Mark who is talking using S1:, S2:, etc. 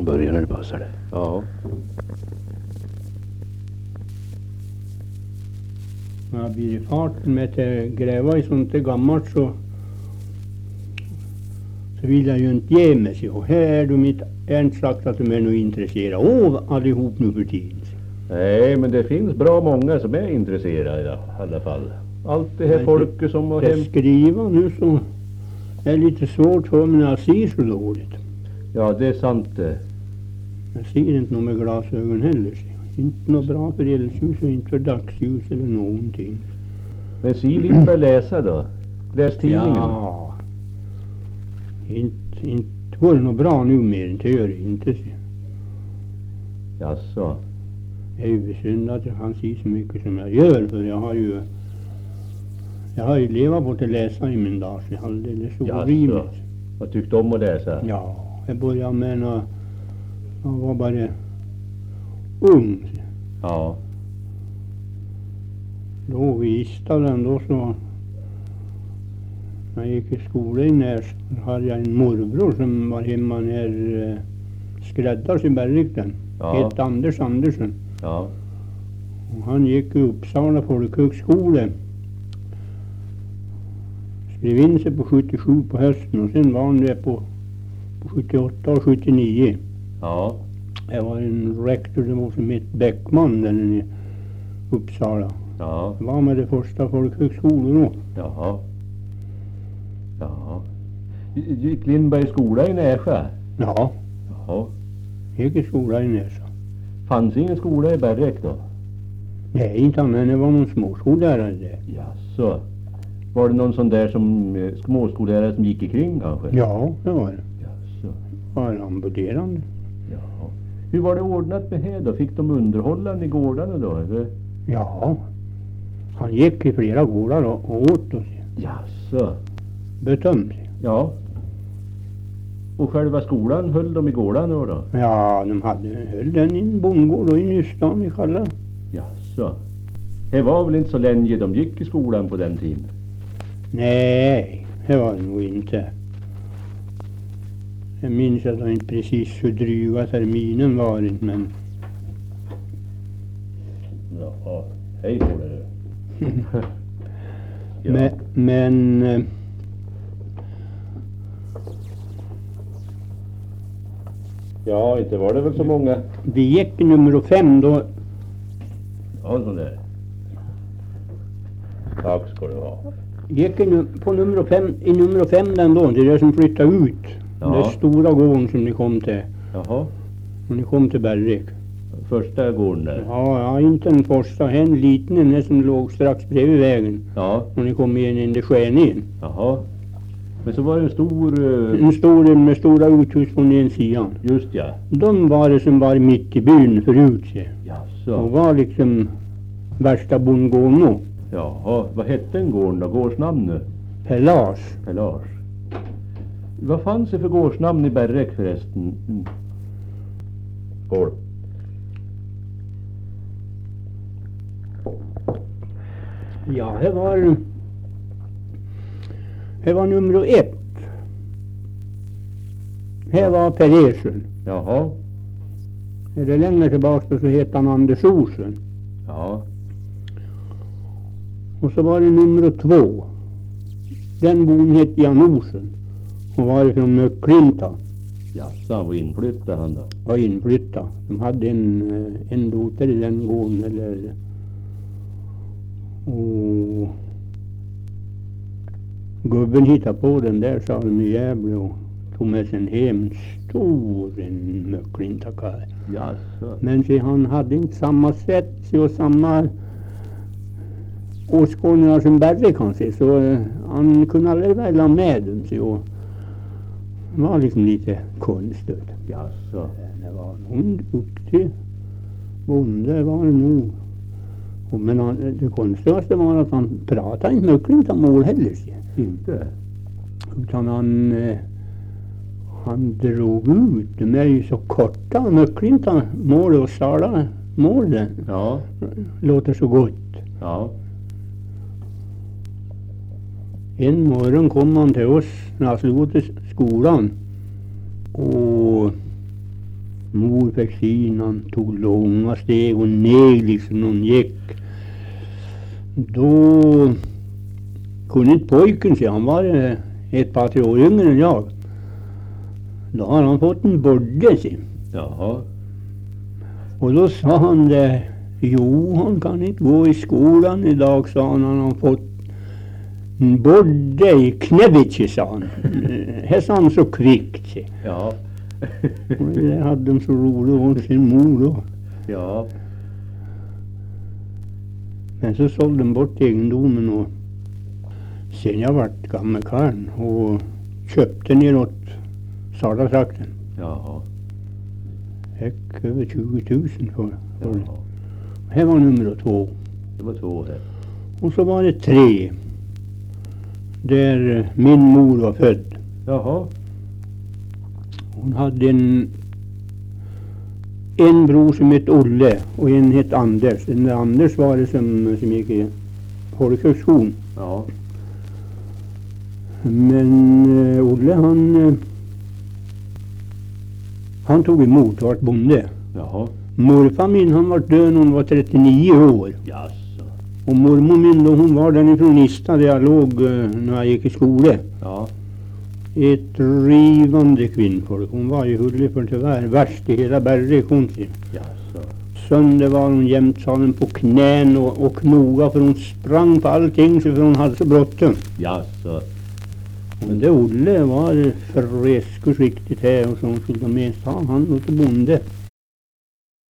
S1: börja när det passar det.
S2: Ja.
S3: Ja, blir det farten med att gräva i sånt där gammalt så vill jag ju inte ge mig. Så här är de inte sagt att de är nog intresserade av allihop nu för tiden.
S2: Nej, men det finns bra många som är intresserade i alla fall. Allt det här folket som har
S3: Jag skriva nu så är det lite svårt för mig när jag ser så dåligt.
S2: Ja, det är sant det.
S3: Jag ser inte något med glasögon heller. Så. Inte något bra för eldljus och inte för dagsljus eller någonting.
S2: Men Siv Lindberg läsa då? Läs tidningen.
S3: Ja. Inte går det något bra nu mer. Inte gör det inte.
S2: Jaså.
S3: Det är ju synd att jag kan se så mycket som jag gör. För jag har ju levat på att läsa i min dag. Så det är alldeles orimligt.
S2: Vad tyckte om att läsa?
S3: Ja, jag började med när jag var bara ung.
S2: Ja.
S3: Då i Istaden då så när jag gick i skolan i Näs hade jag en morbror som var hemma när skräddars i Bergvikten.
S2: Ja.
S3: Hette Anders Andersson.
S2: Ja.
S3: Och han gick i Uppsala folkhögskola. Skrev in sig på 77 på hösten och sen var han där på 78 och 79.
S2: Ja.
S3: Det var en rektor det var som hette Bäckman där i Uppsala.
S2: Ja.
S3: Det var med det första folkhögskolan då.
S2: Jaha. Ja. Gick Lindberg i skola i Nässjö?
S3: Ja,
S2: Jaha.
S3: gick i skola i Näsa.
S2: Fanns ingen skola i Bergvik då?
S3: Nej, inte annat. Det var någon småskollärare där.
S2: Jaså. Var det någon sån där som småskollärare som gick ikring kanske?
S3: Ja, det var det.
S2: Jaså.
S3: Var en ambulerande.
S2: Jaha. Hur var det ordnat med det då? Fick de underhållande i gårdarna då eller?
S3: Ja, han gick i flera gårdar och åt och
S2: Jaså.
S3: betömde sig.
S2: Ja. Och själva skolan höll de i gårdarna då?
S3: Ja, de höll den i en bondgård och i Nystan i Kalla.
S2: Jaså. Det var väl inte så länge de gick i skolan på den tiden?
S3: Nej, det var det nog inte. Jag minns att det inte precis hur dryga terminen varit, men
S2: Jaha. Hej på det du. Ja.
S3: men
S2: Ja, inte var det väl så många.
S3: vi gick i nummer 5 då.
S2: Ja, sån där. Tack ska du ha.
S3: Gick på nummer 5, i nummer 5 den då, det är det som flyttade ut.
S2: Ja.
S3: Den stora gården som ni kom till.
S2: Jaha.
S3: Och ni kom till Bergvik.
S2: Första gården där.
S3: Ja, inte den första. En liten, den som låg strax bredvid vägen.
S2: Ja.
S3: Och ni kom in det skärningen.
S2: Jaha. Men så var det en stor...
S3: En stor med stora uthus på den sidan.
S2: Just ja.
S3: De var det som var mitt i byn förut. Och
S2: Jaså.
S3: var liksom värsta bondgården då.
S2: Jaha. Vad hette en gården då? Gårdsnamn nu?
S3: Pelage.
S2: Pelage. Vad fanns det för gårdsnamn i Bergvik förresten? Skål.
S3: Ja, det var nummer 1. Här var Per Ersson.
S2: Jaha.
S3: Är det längre tillbaka så heter han Anders Olsen.
S2: Ja.
S3: Och så var det nummer 2. Den bon hette Jan Olsen. Och var från Möcklinta.
S2: Jaså, han var inflyttad han då?
S3: Var inflyttad. De hade en dotter i den gården. Och gubben hittade på den där, sa de i Gävle, och tog med sig hem stor en Möcklintakar.
S2: Jaså.
S3: Men se, han hade inte samma sätt och samma åskådningar som Bergvik kan se, så han kunde aldrig välja med dem. Så det var liksom lite konstigt.
S2: Jaså.
S3: Det var nog duktig bonde, var det nog. Men det konstigaste var att han pratade inte Möcklintamål heller.
S2: Inte?
S3: Utan han drog ut. De är ju så korta, Möcklintamål och Salamålen.
S2: Ja.
S3: Låter så gott.
S2: Ja.
S3: En morgon kom han till oss när han slog till skolan. Och fick syn, han tog långa steg och neg liksom någon gick. Då kunde inte pojken se, han var ett par tre år yngre än jag. Då har han fått en bodde se.
S2: Jaha.
S3: Och då sa han det, jo han kan inte gå i skolan idag, sa han har fått en bodde i knäbitche, sa han. Här sa han så kvickt se.
S2: Ja.
S3: Och det hade de så roligt åt sin mor då.
S2: Ja.
S3: Men så sålde de bort egendomen och sen jag vart gammal karn och köpte neråt Salatrakten.
S2: Jaha.
S3: Fick över 20 000 för det.
S2: Jaha.
S3: Här var nummer 2.
S2: Det var 2 här.
S3: Och så var det 3. Där min mor var född.
S2: Jaha.
S3: Hon hade en bror som hette Olle och en hette Anders. Den där Anders var det som gick i folkhögskolan.
S2: Ja.
S3: Men Olle han tog emot och vart bonde.
S2: Jaha.
S3: Morfar min han var död när hon var 39 år.
S2: Jaså.
S3: Och mormor min då, hon var den ifrån Ista där jag låg när jag gick i skolan.
S2: Ja.
S3: Ett rivande kvinnfolk. Hon var ju hullig för tyvärr värst i hela bergregionen.
S2: Jaså.
S3: Söndag var hon jämt sa den på knän och knoga för hon sprang på allting så för hon hade så bråttom.
S2: Jaså.
S3: Men det Olle var frisk och riktigt här och så hon skulle ta med sig han och till bonde.